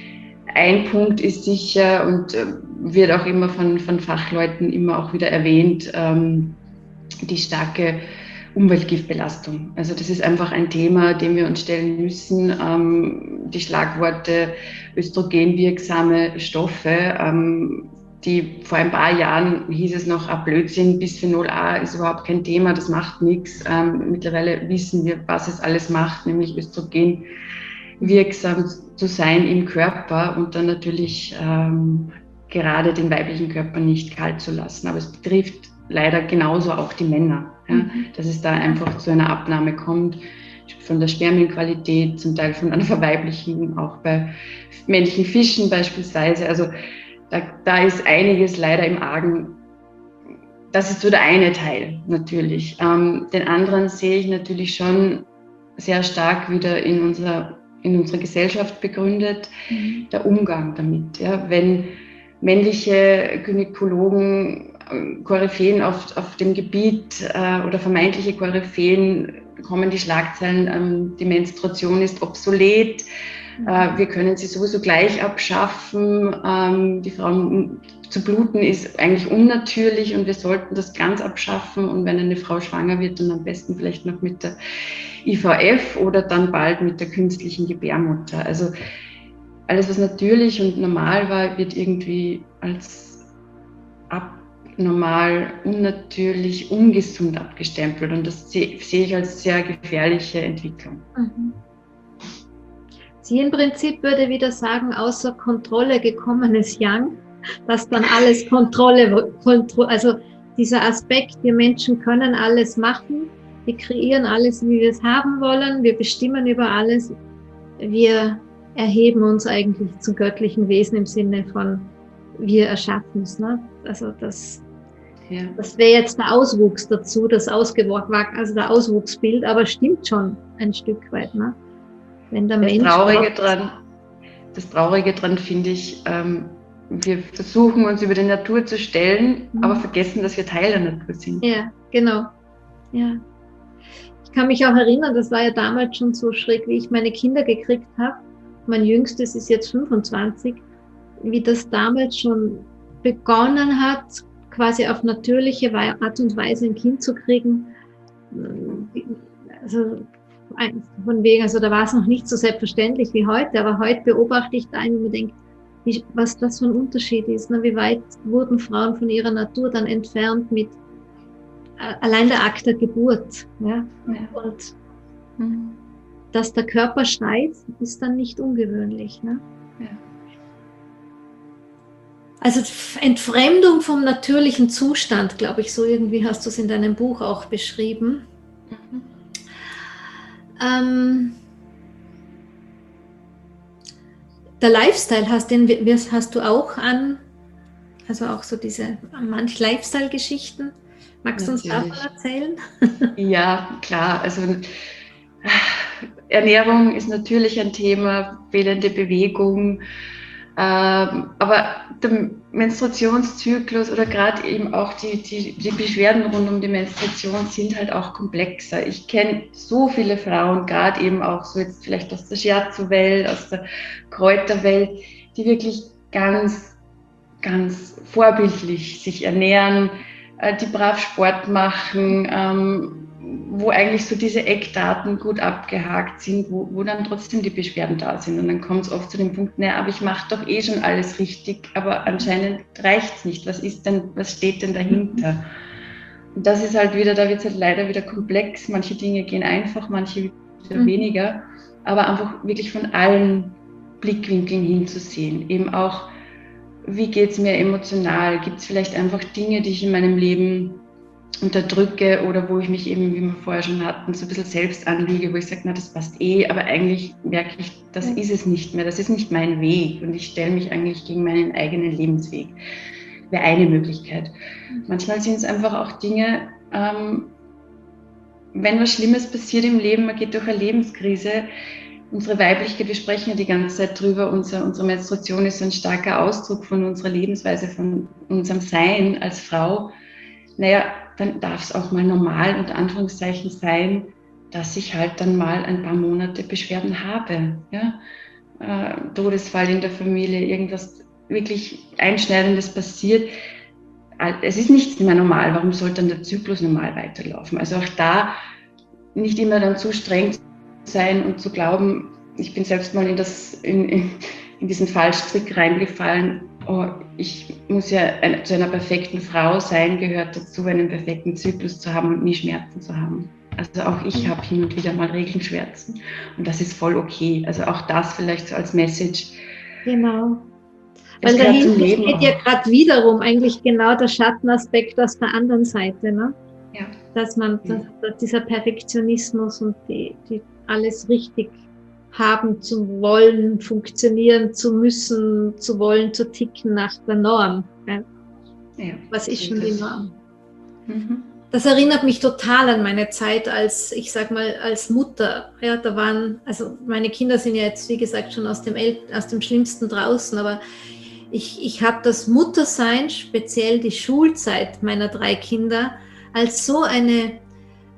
Ein Punkt ist sicher und wird auch immer von, von Fachleuten immer auch wieder erwähnt, ähm, die starke Umweltgiftbelastung. Also das ist einfach ein Thema, dem wir uns stellen müssen. Ähm, die Schlagworte östrogenwirksame Stoffe, ähm, die vor ein paar Jahren hieß es noch, ah, Blödsinn, Bisphenol A ist überhaupt kein Thema, das macht nichts. Ähm, mittlerweile wissen wir, was es alles macht, nämlich Östrogen wirksam zu sein im Körper und dann natürlich ähm, gerade den weiblichen Körper nicht kalt zu lassen. Aber es betrifft leider genauso auch die Männer, ja, mhm. dass es da einfach zu einer Abnahme kommt, von der Spermienqualität, zum Teil von einer Verweiblichung, auch bei männlichen Fischen beispielsweise. Also da, da ist einiges leider im Argen. Das ist so der eine Teil natürlich. Ähm, den anderen sehe ich natürlich schon sehr stark wieder in unserer in unserer Gesellschaft begründet, mhm. der Umgang damit. Ja. Wenn männliche Gynäkologen, Koryphäen auf, auf dem Gebiet äh, oder vermeintliche Koryphäen, kommen die Schlagzeilen, ähm, die Menstruation ist obsolet, Mhm. Äh, wir können sie sowieso gleich abschaffen. Ähm, die Frauen zu bluten ist eigentlich unnatürlich und wir sollten das ganz abschaffen. Und wenn eine Frau schwanger wird, dann am besten vielleicht noch mit der I V F oder dann bald mit der künstlichen Gebärmutter. Also alles, was natürlich und normal war, wird irgendwie als abnormal, unnatürlich, ungesund abgestempelt. Und das sehe, sehe ich als sehr gefährliche Entwicklung. Mhm. Sie im Prinzip würde wieder sagen, außer Kontrolle gekommenes Yang, dass dann alles Kontrolle, Kontro, also dieser Aspekt, wir Menschen können alles machen, wir kreieren alles, wie wir es haben wollen, wir bestimmen über alles, wir erheben uns eigentlich zu göttlichen Wesen im Sinne von, wir erschaffen es. Ne? Also das, ja. das wäre jetzt der Auswuchs dazu, das Ausgewachsen, also der Auswuchsbild, aber stimmt schon ein Stück weit. Ne? Wenn der das, Mensch Traurige dran, das Traurige dran finde ich, ähm, wir versuchen uns über die Natur zu stellen, mhm. aber vergessen, dass wir Teil der Natur sind. Ja, genau. Ja. Ich kann mich auch erinnern, das war ja damals schon so schräg, wie ich meine Kinder gekriegt habe. Mein Jüngstes ist jetzt fünfundzwanzig, wie das damals schon begonnen hat, quasi auf natürliche Art und Weise ein Kind zu kriegen. Also von wegen, also da war es noch nicht so selbstverständlich wie heute, aber heute beobachte ich da einen, wo man denkt, wie, was das für ein Unterschied ist. Ne? Wie weit wurden Frauen von ihrer Natur dann entfernt mit äh, allein der Akt der Geburt. Ja? Ja. Und mhm. dass der Körper schreit, ist dann nicht ungewöhnlich. Ne? Ja. Also Entfremdung vom natürlichen Zustand, glaube ich, so irgendwie hast du es in deinem Buch auch beschrieben. Mhm. Ähm, der Lifestyle hast, den hast du auch an, also auch so diese manch Lifestyle-Geschichten. Magst Natürlich. du uns davon erzählen? Ja, klar. Also Ernährung ist natürlich ein Thema, fehlende Bewegung. Ähm, aber der Menstruationszyklus oder gerade eben auch die, die, die Beschwerden rund um die Menstruation sind halt auch komplexer. Ich kenne so viele Frauen, gerade eben auch so jetzt vielleicht aus der Shiatsu-Welt, aus der Kräuterwelt, die wirklich ganz, ganz vorbildlich sich ernähren, äh, die brav Sport machen, ähm, wo eigentlich so diese Eckdaten gut abgehakt sind, wo, wo dann trotzdem die Beschwerden da sind. Und dann kommt es oft zu dem Punkt, naja, aber ich mache doch eh schon alles richtig, aber anscheinend reicht es nicht. Was ist denn, was steht denn dahinter? Und das ist halt wieder, da wird es halt leider wieder komplex. Manche Dinge gehen einfach, manche wieder mhm. weniger. Aber einfach wirklich von allen Blickwinkeln hinzusehen. Eben auch, wie geht es mir emotional? Gibt es vielleicht einfach Dinge, die ich in meinem Leben unterdrücke oder wo ich mich eben, wie wir vorher schon hatten, so ein bisschen selbst anlüge, wo ich sage, na, das passt eh, aber eigentlich merke ich, das ist es nicht mehr, das ist nicht mein Weg und ich stelle mich eigentlich gegen meinen eigenen Lebensweg. Wäre eine Möglichkeit. Manchmal sind es einfach auch Dinge, ähm, wenn was Schlimmes passiert im Leben, man geht durch eine Lebenskrise, unsere Weiblichkeit, wir sprechen ja die ganze Zeit drüber, unser, unsere Menstruation ist ein starker Ausdruck von unserer Lebensweise, von unserem Sein als Frau. Naja, dann darf es auch mal normal, unter Anführungszeichen, sein, dass ich halt dann mal ein paar Monate Beschwerden habe. Ja? Äh, Todesfall in der Familie, irgendwas wirklich Einschneidendes passiert. Es ist nichts mehr normal. Warum sollte dann der Zyklus normal weiterlaufen? Also auch da nicht immer dann zu streng sein und zu glauben, ich bin selbst mal in, das, in, in, in diesen Fallstrick reingefallen, oh, ich muss ja ein, zu einer perfekten Frau sein, gehört dazu, einen perfekten Zyklus zu haben und nie Schmerzen zu haben. Also auch ich habe hin und wieder mal Regelschmerzen und das ist voll okay. Also auch das vielleicht so als Message. Genau. Weil dahinter steht ja gerade wiederum eigentlich genau der Schattenaspekt aus der anderen Seite, ne? Ja. Dass man, ja. dass dieser Perfektionismus und die, die alles richtig haben zu wollen, funktionieren zu müssen, zu wollen, zu ticken nach der Norm. Ja. Ja, was ist schon die Norm? Mhm. Das erinnert mich total an meine Zeit als, ich sag mal, als Mutter. Ja, da waren, also meine Kinder sind ja jetzt, wie gesagt, schon aus dem, El- aus dem Schlimmsten draußen, aber ich, ich habe das Muttersein, speziell die Schulzeit meiner drei Kinder, als so eine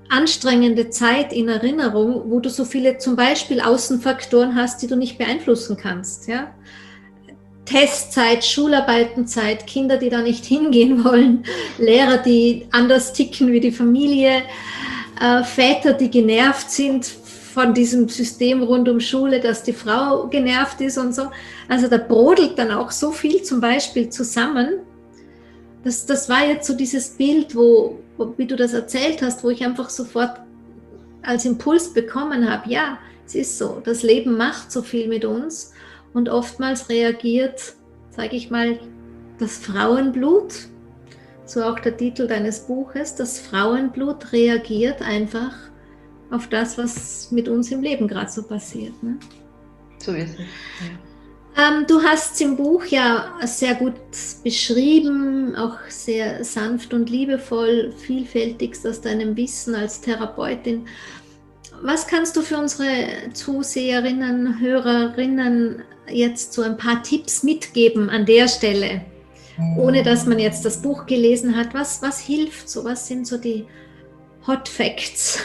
anstrengende Zeit in Erinnerung, wo du so viele zum Beispiel Außenfaktoren hast, die du nicht beeinflussen kannst. Ja? Testzeit, Schularbeitenzeit, Kinder, die da nicht hingehen wollen, Lehrer, die anders ticken wie die Familie, äh, Väter, die genervt sind von diesem System rund um Schule, dass die Frau genervt ist und so. Also da brodelt dann auch so viel zum Beispiel zusammen. Das, das war jetzt so dieses Bild, wo, wo, wie du das erzählt hast, wo ich einfach sofort als Impuls bekommen habe, ja, es ist so, das Leben macht so viel mit uns und oftmals reagiert, sage ich mal, das Frauenblut, so auch der Titel deines Buches, das Frauenblut reagiert einfach auf das, was mit uns im Leben gerade so passiert. Ne? So ist es, ja. Ähm, du hast es im Buch ja sehr gut beschrieben, auch sehr sanft und liebevoll, vielfältigst aus deinem Wissen als Therapeutin. Was kannst du für unsere Zuseherinnen, Hörerinnen jetzt so ein paar Tipps mitgeben an der Stelle, ohne dass man jetzt das Buch gelesen hat? Was, was hilft so? Was sind so die Hot Facts?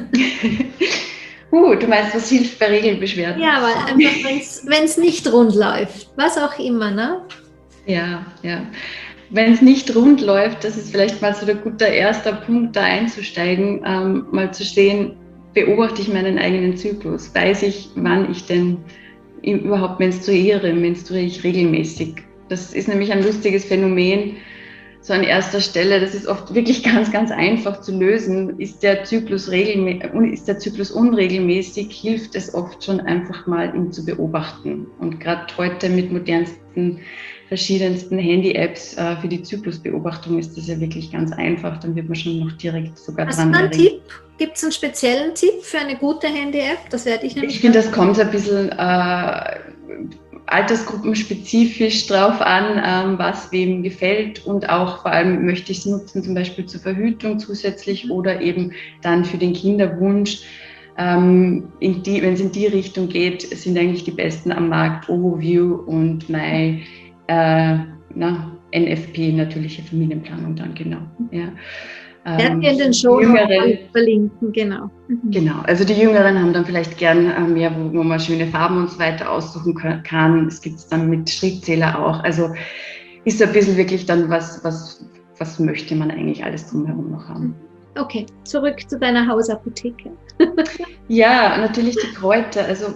uh, du meinst, was hilft bei Regelbeschwerden? Ja, weil einfach, wenn es nicht rund läuft, was auch immer, ne? Ja, ja. Wenn es nicht rund läuft, das ist vielleicht mal so der gute erster Punkt, da einzusteigen, ähm, mal zu sehen, beobachte ich meinen eigenen Zyklus, weiß ich, wann ich denn überhaupt menstruiere, menstruiere ich regelmäßig. Das ist nämlich ein lustiges Phänomen, so an erster Stelle, das ist oft wirklich ganz, ganz einfach zu lösen. Ist der Zyklus, regelmä- ist der Zyklus unregelmäßig, hilft es oft schon einfach mal, ihn zu beobachten. Und gerade heute mit modernsten, verschiedensten Handy-Apps äh, für die Zyklusbeobachtung ist das ja wirklich ganz einfach. Dann wird man schon noch direkt sogar Hast dran du einen erinnern. Tipp? Gibt es einen speziellen Tipp für eine gute Handy-App? Das werde ich nämlich. Ich finde, das kommt ein bisschen äh, altersgruppenspezifisch drauf an, ähm, was wem gefällt, und auch vor allem möchte ich es nutzen, zum Beispiel zur Verhütung zusätzlich oder eben dann für den Kinderwunsch. Ähm, in die, wenn es in die Richtung geht, sind eigentlich die besten am Markt Ovoview und My äh, na, N F P, natürliche Familienplanung dann, genau. Ja. Werden wir in den Shownotes verlinken, genau. Mhm. Genau, also die Jüngeren haben dann vielleicht gern äh, mehr, wo, wo man schöne Farben und so weiter aussuchen kann. Es gibt es dann mit Schrittzähler auch. Also ist ein bisschen wirklich dann, was, was, was möchte man eigentlich alles drumherum noch haben. Okay, zurück zu deiner Hausapotheke. Ja, natürlich die Kräuter. Also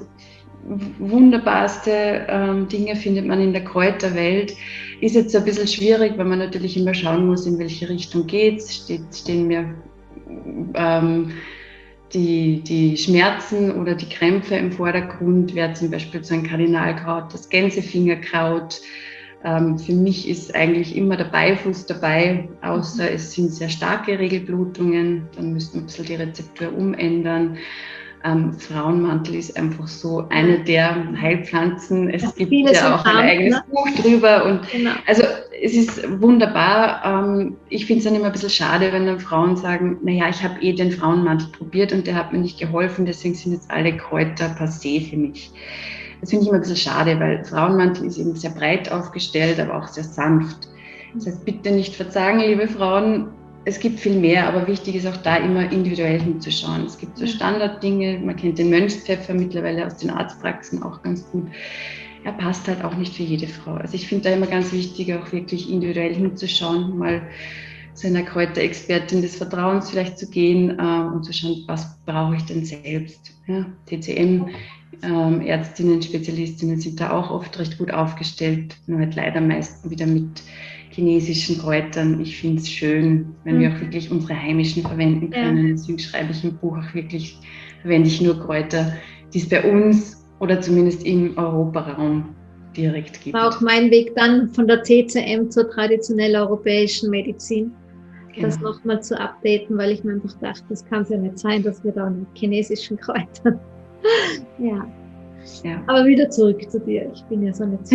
wunderbarste ähm, Dinge findet man in der Kräuterwelt. Ist jetzt ein bisschen schwierig, weil man natürlich immer schauen muss, in welche Richtung geht es. Steht, stehen mir ähm, die, die Schmerzen oder die Krämpfe im Vordergrund, wäre zum Beispiel so ein Kardinalkraut, das Gänsefingerkraut. Ähm, für mich ist eigentlich immer der Beifuß dabei, außer es sind sehr starke Regelblutungen, dann müsste man ein bisschen die Rezeptur umändern. Ähm, Frauenmantel ist einfach so eine der Heilpflanzen. Es ja, gibt ja auch ein Abend, eigenes ne? Buch drüber. Und genau. Also es ist wunderbar. Ähm, ich finde es dann immer ein bisschen schade, wenn dann Frauen sagen, naja, ich habe eh den Frauenmantel probiert und der hat mir nicht geholfen, deswegen sind jetzt alle Kräuter passé für mich. Das finde ich immer ein bisschen schade, weil Frauenmantel ist eben sehr breit aufgestellt, aber auch sehr sanft. Das heißt, bitte nicht verzagen, liebe Frauen. Es gibt viel mehr, aber wichtig ist auch da immer individuell hinzuschauen. Es gibt so Standarddinge, man kennt den Mönchspfeffer mittlerweile aus den Arztpraxen auch ganz gut. Er passt halt auch nicht für jede Frau. Also ich finde da immer ganz wichtig, auch wirklich individuell hinzuschauen, mal zu einer Kräuterexpertin des Vertrauens vielleicht zu gehen äh, und zu schauen, was brauche ich denn selbst. Ja, T C M-Ärztinnen, Spezialistinnen sind da auch oft recht gut aufgestellt, nur halt leider meist wieder mit chinesischen Kräutern. Ich finde es schön, wenn mhm. wir auch wirklich unsere heimischen verwenden können. Ja. Deswegen schreibe ich im Buch auch wirklich, verwende ich nur Kräuter, die es bei uns oder zumindest im Europaraum direkt gibt. War auch mein Weg dann von der T C M zur traditionell europäischen Medizin, genau. Das nochmal zu updaten, weil ich mir einfach dachte, das kann es ja nicht sein, dass wir da mit chinesischen Kräutern. Ja. Ja. Aber wieder zurück zu dir. Ich bin ja so nicht so.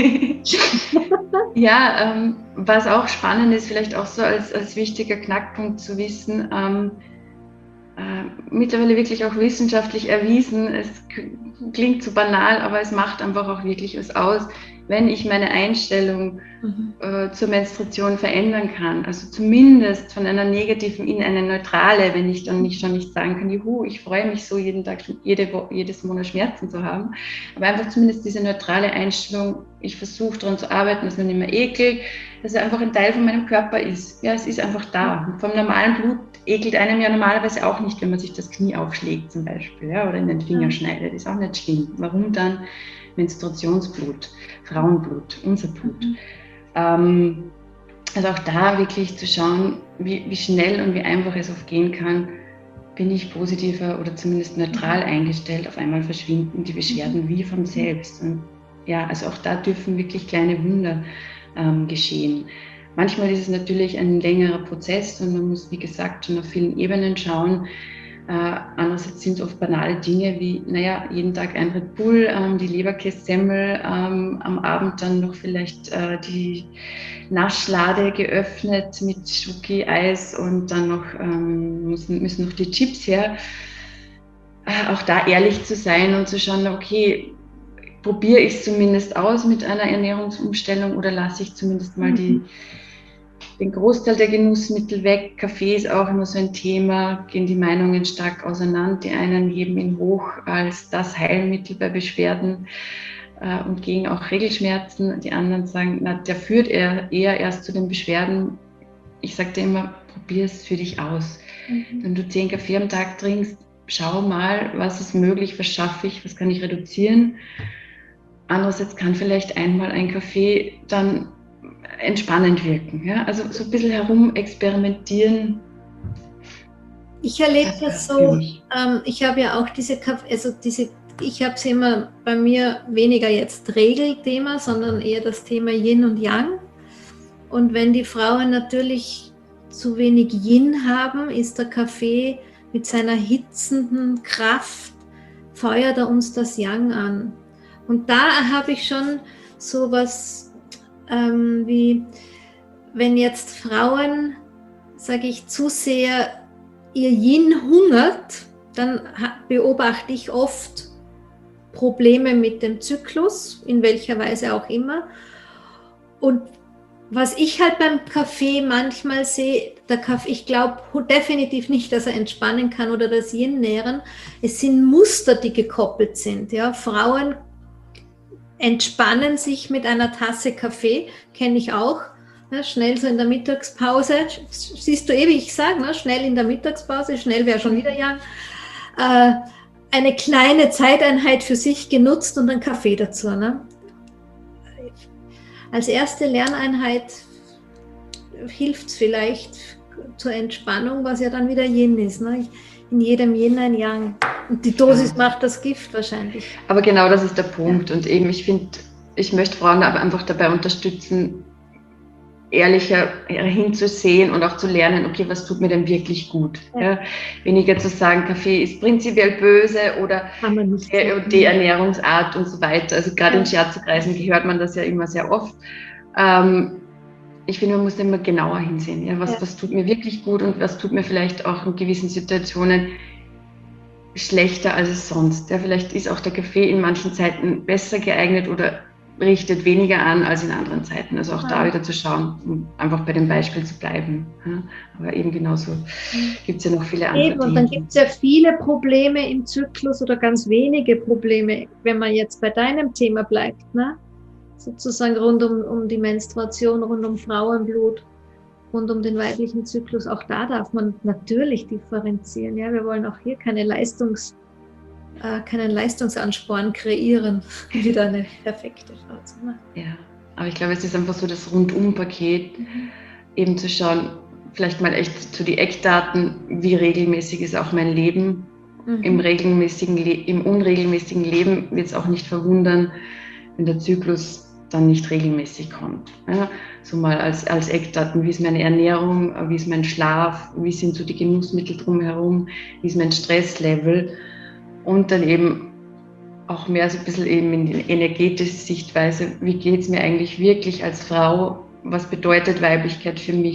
Ja, ähm, was auch spannend ist, vielleicht auch so als, als wichtiger Knackpunkt zu wissen, ähm, äh, mittlerweile wirklich auch wissenschaftlich erwiesen, es klingt so banal, aber es macht einfach auch wirklich was aus, wenn ich meine Einstellung mhm. äh, zur Menstruation verändern kann. Also zumindest von einer negativen in eine neutrale, wenn ich dann nicht schon nicht sagen kann, juhu, ich freue mich so, jeden Tag, jede, jedes Monat Schmerzen zu haben. Aber einfach zumindest diese neutrale Einstellung, ich versuche daran zu arbeiten, dass man nicht mehr ekelt, dass er einfach ein Teil von meinem Körper ist. Ja, es ist einfach da. Und vom normalen Blut ekelt einem ja normalerweise auch nicht, wenn man sich das Knie aufschlägt zum Beispiel, ja, oder in den Finger schneidet. Das ist auch nicht schlimm. Warum dann Menstruationsblut, Frauenblut, unser Blut? Mhm. Ähm, also auch da wirklich zu schauen, wie, wie schnell und wie einfach es oft gehen kann, bin ich positiver oder zumindest neutral mhm. eingestellt, auf einmal verschwinden die Beschwerden mhm. wie von selbst. Und ja, also auch da dürfen wirklich kleine Wunder ähm, geschehen. Manchmal ist es natürlich ein längerer Prozess und man muss, wie gesagt, schon auf vielen Ebenen schauen. Äh, andererseits sind es oft banale Dinge wie, naja, jeden Tag ein Red Bull, ähm, die Leberkässemmel, ähm, am Abend dann noch vielleicht äh, die Naschlade geöffnet mit Schoki-Eis und dann noch ähm, müssen, müssen noch die Chips her. Äh, auch da ehrlich zu sein und zu schauen, okay, probiere ich es zumindest aus mit einer Ernährungsumstellung oder lasse ich zumindest mal mhm. die den Großteil der Genussmittel weg. Kaffee ist auch immer so ein Thema, gehen die Meinungen stark auseinander. Die einen heben ihn hoch als das Heilmittel bei Beschwerden äh, und gegen auch Regelschmerzen. Die anderen sagen, na, der führt eher, eher erst zu den Beschwerden. Ich sage dir immer, probier es für dich aus. Mhm. Wenn du zehn Kaffee am Tag trinkst, schau mal, was ist möglich, was schaffe ich, was kann ich reduzieren. Andererseits kann vielleicht einmal ein Kaffee dann entspannend wirken. Ja? Also so ein bisschen herum experimentieren. Ich erlebe das so, ähm, ich habe ja auch diese, also diese, ich habe es immer bei mir weniger jetzt Regelthema, sondern eher das Thema Yin und Yang. Und wenn die Frauen natürlich zu wenig Yin haben, ist der Kaffee mit seiner hitzenden Kraft, feuert er uns das Yang an. Und da habe ich schon sowas ähm, wie, wenn jetzt Frauen, sage ich, zu sehr ihr Yin hungert, dann beobachte ich oft Probleme mit dem Zyklus, in welcher Weise auch immer. Und was ich halt beim Kaffee manchmal sehe, der Kaffee, ich glaube definitiv nicht, dass er entspannen kann oder das Yin nähren. Es sind Muster, die gekoppelt sind. Ja? Frauen entspannen sich mit einer Tasse Kaffee, kenne ich auch. Ja, schnell so in der Mittagspause, siehst du eh, wie ich sage, ne? Schnell in der Mittagspause, schnell wäre schon wieder Yang. Äh, eine kleine Zeiteinheit für sich genutzt und einen Kaffee dazu. Ne? Als erste Lerneinheit hilft es vielleicht zur Entspannung, was ja dann wieder Yin ist. Ne? In jedem Yin ein Yang. Und die Dosis ja. macht das Gift wahrscheinlich. Aber genau das ist der Punkt. Ja. Und eben, ich finde, ich möchte Frauen aber einfach dabei unterstützen, ehrlicher hinzusehen und auch zu lernen, okay, was tut mir denn wirklich gut? Ja. Ja? Weniger zu sagen, Kaffee ist prinzipiell böse oder die, die Ernährungsart und so weiter. Also gerade ja. in Scherzkreisen hört man das ja immer sehr oft. Ähm, ich finde, man muss immer genauer hinsehen. Ja? Was, ja. was tut mir wirklich gut und was tut mir vielleicht auch in gewissen Situationen schlechter als es sonst. Ja? Vielleicht ist auch der Kaffee in manchen Zeiten besser geeignet oder richtet weniger an als in anderen Zeiten. Also auch ja. da wieder zu schauen, um einfach bei dem Beispiel zu bleiben. Ja? Aber eben genauso gibt es ja noch viele andere eben, und dann gibt es ja viele Probleme im Zyklus oder ganz wenige Probleme, wenn man jetzt bei deinem Thema bleibt, ne? Sozusagen rund um, um die Menstruation, rund um Frauenblut, rund um den weiblichen Zyklus. Auch da darf man natürlich differenzieren. Ja? Wir wollen auch hier keine Leistungs keinen Leistungsansporn kreieren, wieder eine perfekte Frau zu machen. Ja, aber ich glaube, es ist einfach so das Rundum-Paket, mhm. eben zu schauen, vielleicht mal echt zu die Eckdaten, wie regelmäßig ist auch mein Leben. Mhm. Im regelmäßigen, Le- im unregelmäßigen Leben wird es auch nicht verwundern, wenn der Zyklus dann nicht regelmäßig kommt. Ja, so mal als, als Eckdaten, wie ist meine Ernährung, wie ist mein Schlaf, wie sind so die Genussmittel drumherum, wie ist mein Stresslevel. Und dann eben auch mehr so ein bisschen eben in die energetische Sichtweise, wie geht es mir eigentlich wirklich als Frau, was bedeutet Weiblichkeit für mich,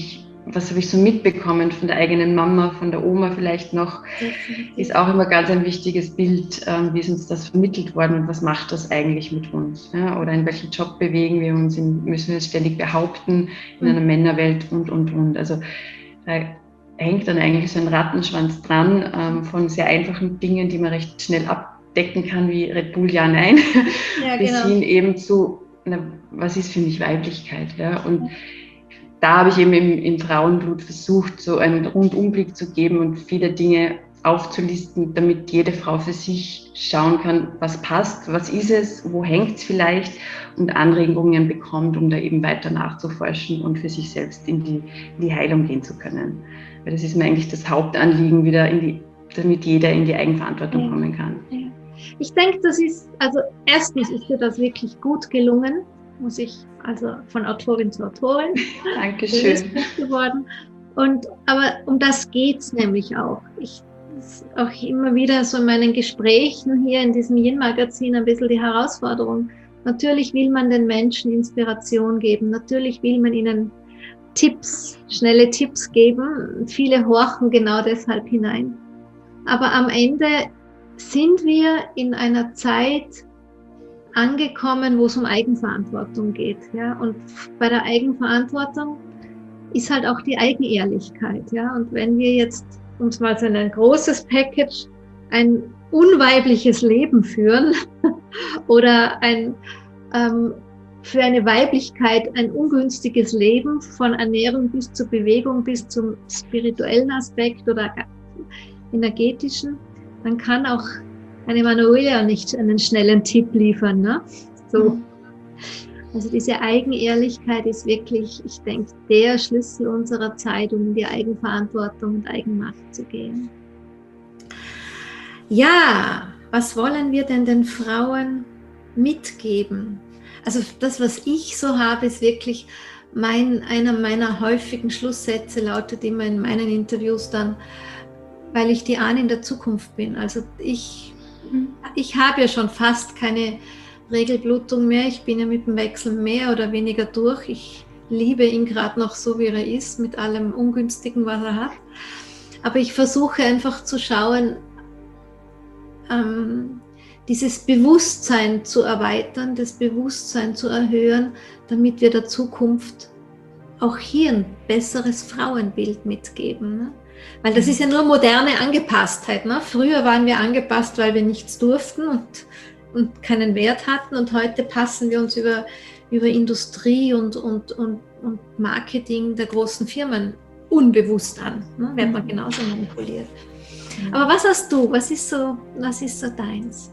was habe ich so mitbekommen von der eigenen Mama, von der Oma vielleicht noch, ist auch immer ganz ein wichtiges Bild, ähm, wie ist uns das vermittelt worden und was macht das eigentlich mit uns? Ja? Oder in welchem Job bewegen wir uns, in, müssen wir uns ständig behaupten in einer Männerwelt und, und, und. Also da hängt dann eigentlich so ein Rattenschwanz dran ähm, von sehr einfachen Dingen, die man recht schnell abdecken kann, wie Red Bull, ja, nein, ja, bis genau. hin eben zu, na, was ist für mich Weiblichkeit? Ja? Und da habe ich eben im, im Frauenblut versucht, so einen Rundumblick zu geben und viele Dinge aufzulisten, damit jede Frau für sich schauen kann, was passt, was ist es, wo hängt es vielleicht und Anregungen bekommt, um da eben weiter nachzuforschen und für sich selbst in die, in die Heilung gehen zu können. Weil das ist mir eigentlich das Hauptanliegen, wieder in die, damit jeder in die Eigenverantwortung ja. kommen kann. Ja. Ich denke, das ist, also erstens ist dir das wirklich gut gelungen, muss ich, also von Autorin zu Autorin. Dankeschön. Geworden. Und, aber um das geht es nämlich auch. Ich auch immer wieder so in meinen Gesprächen hier in diesem Yin-Magazin ein bisschen die Herausforderung. Natürlich will man den Menschen Inspiration geben. Natürlich will man ihnen Tipps, schnelle Tipps geben. Viele horchen genau deshalb hinein. Aber am Ende sind wir in einer Zeit angekommen, wo es um Eigenverantwortung geht. Ja? Und bei der Eigenverantwortung ist halt auch die Eigenehrlichkeit. Ja? Und wenn wir jetzt uns mal so ein großes Package, ein unweibliches Leben führen oder ein, ähm, für eine Weiblichkeit ein ungünstiges Leben von Ernährung bis zur Bewegung, bis zum spirituellen Aspekt oder energetischen, dann kann auch eine Manuela nicht einen schnellen Tipp liefern. Ne? So. Also diese Eigenehrlichkeit ist wirklich, ich denke, der Schlüssel unserer Zeit, um in die Eigenverantwortung und Eigenmacht zu gehen. Ja, was wollen wir denn den Frauen mitgeben? Also das, was ich so habe, ist wirklich, mein, einer meiner häufigen Schlusssätze lautet immer in meinen Interviews dann, weil ich die Ahnen der Zukunft bin. Also ich, ich habe ja schon fast keine Regelblutung mehr. Ich bin ja mit dem Wechsel mehr oder weniger durch. Ich liebe ihn gerade noch so, wie er ist, mit allem Ungünstigen, was er hat. Aber ich versuche einfach zu schauen, ähm, dieses Bewusstsein zu erweitern, das Bewusstsein zu erhöhen, damit wir der Zukunft auch hier ein besseres Frauenbild mitgeben. Ne? Weil das ist ja nur moderne Angepasstheit. Ne? Früher waren wir angepasst, weil wir nichts durften und und keinen Wert hatten, und heute passen wir uns über, über Industrie und, und, und, und Marketing der großen Firmen unbewusst an. Ne? Wird man genauso manipuliert. Aber was hast du? Was ist so, was ist so deins?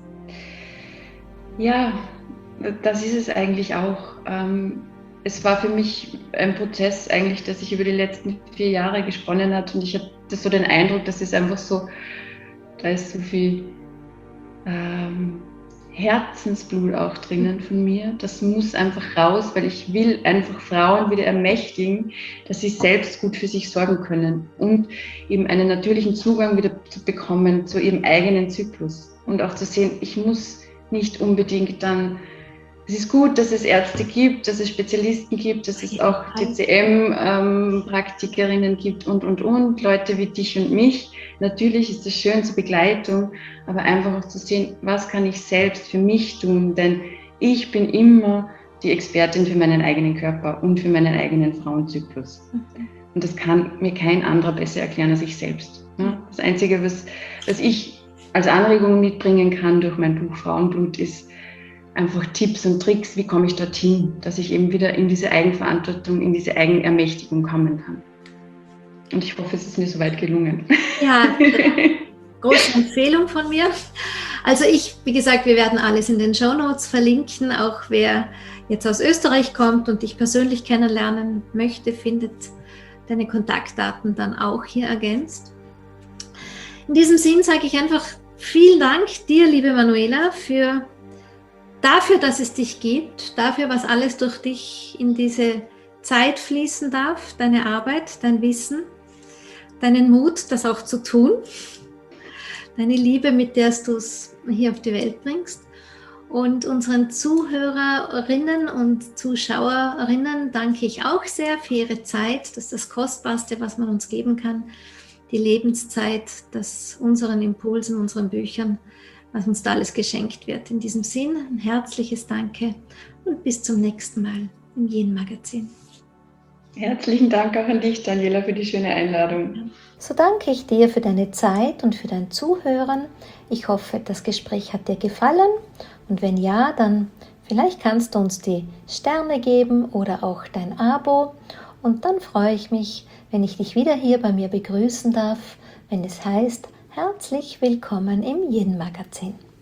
Ja, das ist es eigentlich auch. Es war für mich ein Prozess eigentlich, der sich über die letzten vier Jahre gesponnen hat, und ich habe so den Eindruck, das ist einfach so, da ist so viel ähm, Herzensblut auch drinnen von mir. Das muss einfach raus, weil ich will einfach Frauen wieder ermächtigen, dass sie selbst gut für sich sorgen können und eben einen natürlichen Zugang wieder zu bekommen zu ihrem eigenen Zyklus. Und auch zu sehen, ich muss nicht unbedingt dann, es ist gut, dass es Ärzte gibt, dass es Spezialisten gibt, dass es auch T C M-Praktikerinnen ähm, gibt und, und, und, Leute wie dich und mich. Natürlich ist es schön zur Begleitung, aber einfach auch zu sehen, was kann ich selbst für mich tun, denn ich bin immer die Expertin für meinen eigenen Körper und für meinen eigenen Frauenzyklus. Okay. Und das kann mir kein anderer besser erklären als ich selbst. Das Einzige, was, was ich als Anregung mitbringen kann durch mein Buch Frauenblut, ist einfach Tipps und Tricks, wie komme ich dorthin, dass ich eben wieder in diese Eigenverantwortung, in diese Eigenermächtigung kommen kann. Und ich hoffe, es ist mir soweit gelungen. Ja, große Empfehlung von mir. Also ich, wie gesagt, wir werden alles in den Shownotes verlinken. Auch wer jetzt aus Österreich kommt und dich persönlich kennenlernen möchte, findet deine Kontaktdaten dann auch hier ergänzt. In diesem Sinn sage ich einfach vielen Dank dir, liebe Manuela, für dafür, dass es dich gibt, dafür, was alles durch dich in diese Zeit fließen darf, deine Arbeit, dein Wissen, deinen Mut, das auch zu tun, deine Liebe, mit der du es hier auf die Welt bringst. Und unseren Zuhörerinnen und Zuschauerinnen danke ich auch sehr für ihre Zeit. Das ist das Kostbarste, was man uns geben kann. Die Lebenszeit, das unseren Impulsen, unseren Büchern, was uns da alles geschenkt wird. In diesem Sinn, ein herzliches Danke und bis zum nächsten Mal im Yin-Magazin. Herzlichen Dank auch an dich, Daniela, für die schöne Einladung. So danke ich dir für deine Zeit und für dein Zuhören. Ich hoffe, das Gespräch hat dir gefallen und wenn ja, dann vielleicht kannst du uns die Sterne geben oder auch dein Abo und dann freue ich mich, wenn ich dich wieder hier bei mir begrüßen darf, wenn es heißt, herzlich willkommen im Yin-Magazin.